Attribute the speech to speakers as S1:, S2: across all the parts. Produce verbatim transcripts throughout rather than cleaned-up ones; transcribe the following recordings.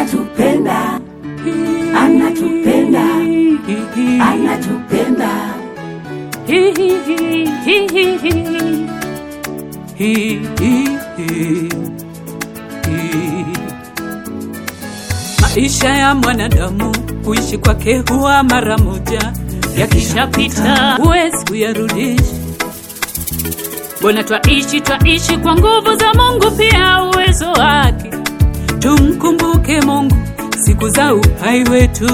S1: anatupenda, anatupenda, anatupenda.
S2: Maisha ya mwanadamu kuishi kwake huwa mara moja, yakishapita huwezi kuyarudisha. Mbona twaishi twaishi kwa nguvu za Mungu, pia uwezo wake. Tumkumbuke Mungu siku za uhai wetu.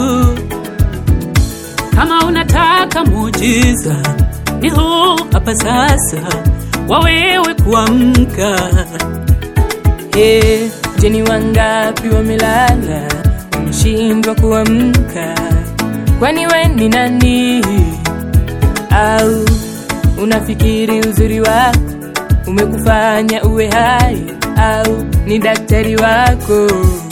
S2: Kama unataka muujiza ni huu hapa sasa, wawewe kuamka.
S3: Hey, jeni wangapi wamelala, umeshindwa kuamka? Kwani we ni nani? Au unafikiri uzuri wako umekufanya uwe hai? Au ni daktari wako?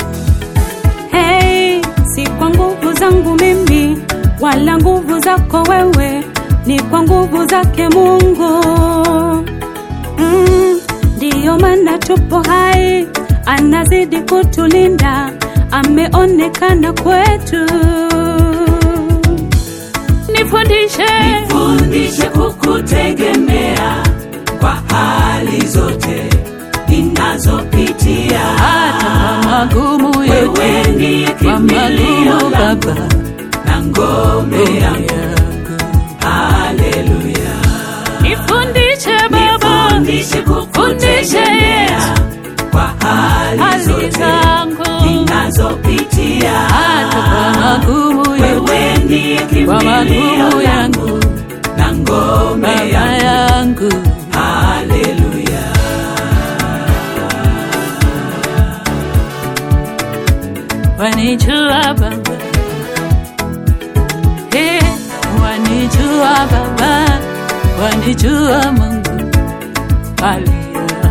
S2: Hey, si kwa nguvu zangu mimi wala nguvu zako wewe, ni kwa nguvu zake Mungu. Mm, ndiyo maana tupo hai, anazidi kutulinda, ameonekana kwetu. Nifundishe,
S1: nifundishe kukutegemea kwa hali zote ninazopitia,
S2: hata kwa magumu yote.
S1: Wewe ndiye kimbilio langu na ngome yangu. Haleluya.
S2: Nifundishe Baba,
S1: nifundishe kukutegemea kwa hali zote ninazopitia,
S2: hata kwa magumu yote.
S1: Wewe ndiye kimbilio yangu na ngome yangu. Haleluya.
S2: Wanijua Baba, hey, wanijua Baba, wanijua Mungu. Haleluya.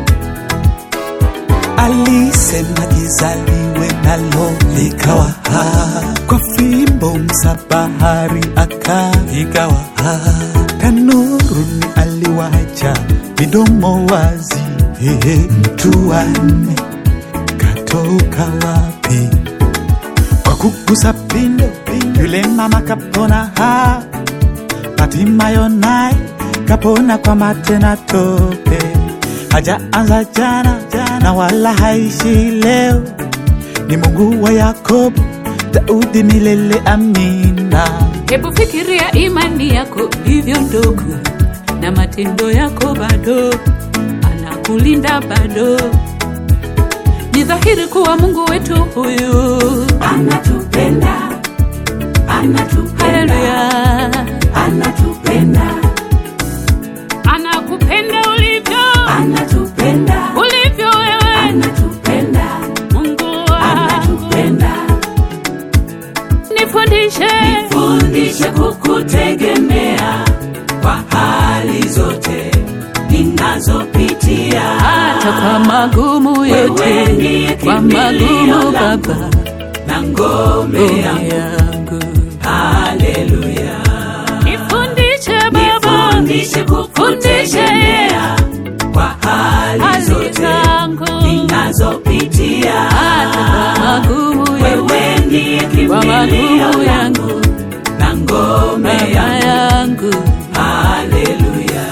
S4: Alisema gizaliwe nalo likawa, kwa fimbo msabahari akaikawa. Tanuruni aliwacha midomo wazi, hehe, mtu wanne katoka wapi? Kwa kugusa pindo yule mama kapona. Ha, Hatimaye naye kapona kwa mate na tope. Hajaanza jana, na wala haishi leo. Ni Mungu wa Yakobo, Daudi milele, amina.
S2: Hebu fikiria imani yako hivyo ndogo, na matendo yako bado, anakulinda bado. Ni dhahiri kuwa Mungu wetu huyu
S1: anatupenda, anatupenda.
S2: Haleluya.
S1: Anatupenda,
S2: anakupenda ulivyo,
S1: anatupenda
S2: ulivyo wewe,
S1: anatupenda
S2: Mungu
S1: anatupenda.
S2: Nifundishe,
S1: nifundishe kukutegemea kwa hali zote ninazopitia,
S2: hata kwa magumu yote. Kwa magumu Baba
S1: na ngome yangu. Haleluya.
S2: Nifundishe Baba,
S1: nifundishe kukutegemea kwa hali zote ninazopitia,
S2: hata kwa magumu yote.
S1: Wewe ndiye kimbilio yangu na ngome yangu. Haleluya.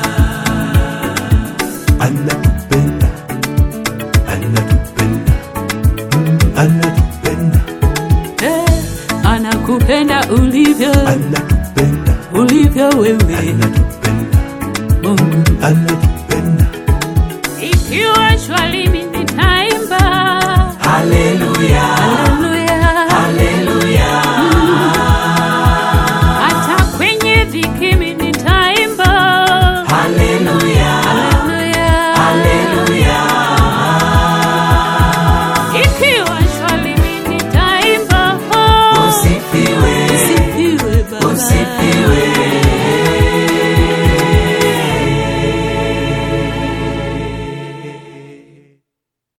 S4: Anatupenda, anatupenda, anatupenda.
S2: Hey, anakupenda ulivyo,
S4: anatupenda,
S2: ulivyo wewe,
S4: anatupenda,
S2: Mungu
S4: anatupenda.
S2: ikiwa shwali